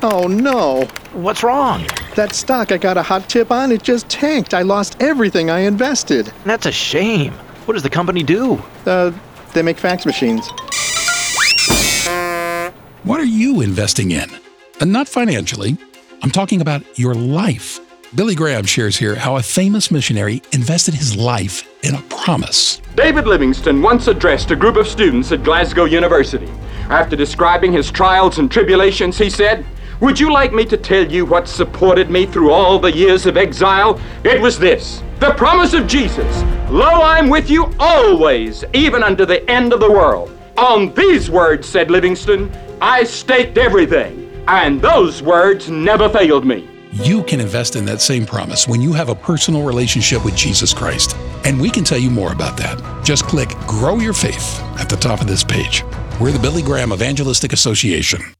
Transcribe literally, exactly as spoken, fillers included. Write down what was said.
Oh no! What's wrong? That stock I got a hot tip on, it just tanked. I lost everything I invested. That's a shame. What does the company do? Uh, they make fax machines. What are you investing in? And not financially. I'm talking about your life. Billy Graham shares here how a famous missionary invested his life in a promise. David Livingstone once addressed a group of students at Glasgow University. After describing his trials and tribulations, he said, "Would you like me to tell you what supported me through all the years of exile? It was this, the promise of Jesus. Lo, I'm with you always, even unto the end of the world. On these words," said Livingstone, "I staked everything, and those words never failed me." You can invest in that same promise when you have a personal relationship with Jesus Christ. And we can tell you more about that. Just click Grow Your Faith at the top of this page. We're the Billy Graham Evangelistic Association.